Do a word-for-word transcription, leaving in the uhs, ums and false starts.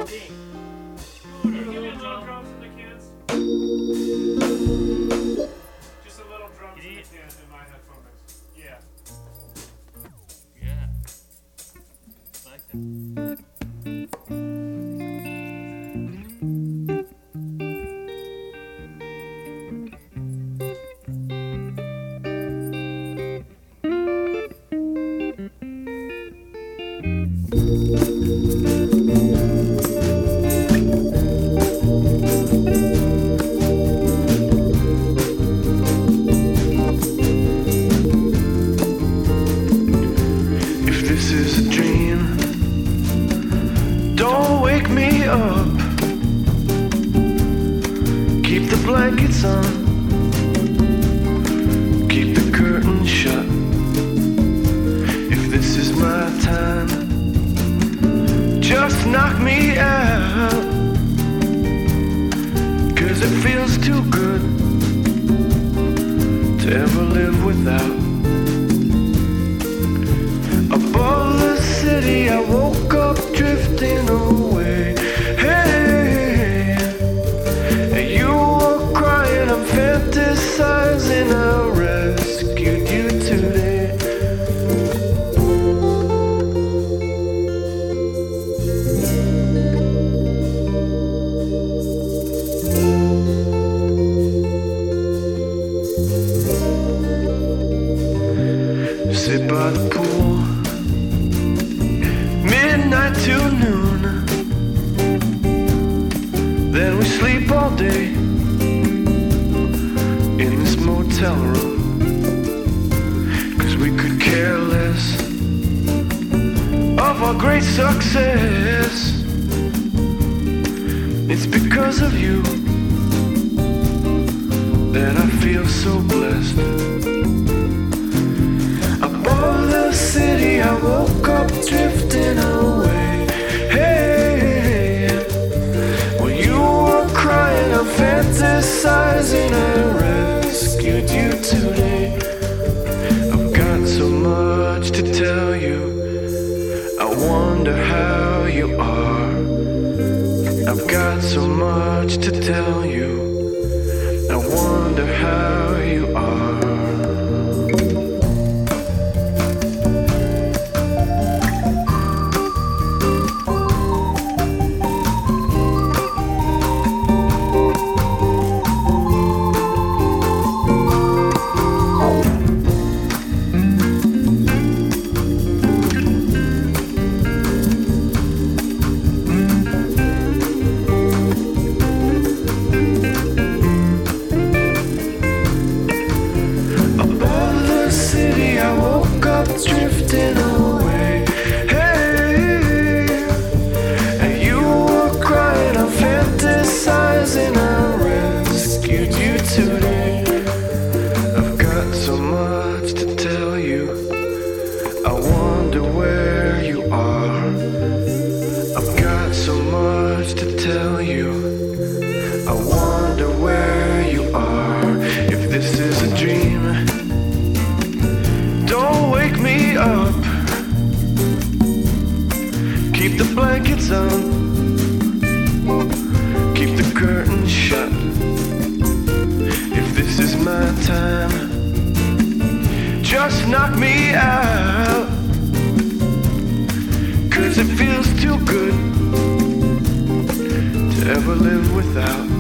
Blankets on, keep the curtain shut. If this is my time, just knock me out. Cause it feels too good to ever live without. Above the city I woke up drifting away. Fantasizing I rescued you today. Sit by the pool, midnight to noon. Then we sleep all day in this motel room, cause we could care less of our great success. It's because of you that I feel so blessed. Above the city I woke up drifting away. Hey, when you were crying I'm fantasizing I rescued you today. I've got so much to tell you, I wonder how you are. I've got so much to tell you, I wonder how you are. Drifting away, hey, and you were crying, I'm fantasizing I rescued you today. I've got so much to tell you, I wonder where you are. I've got so much to tell you, I wonder where you are. If this is a dream, don't wake me up. Keep the blankets on, keep the curtains shut. If this is my time, just knock me out. Cause it feels too good to ever live without.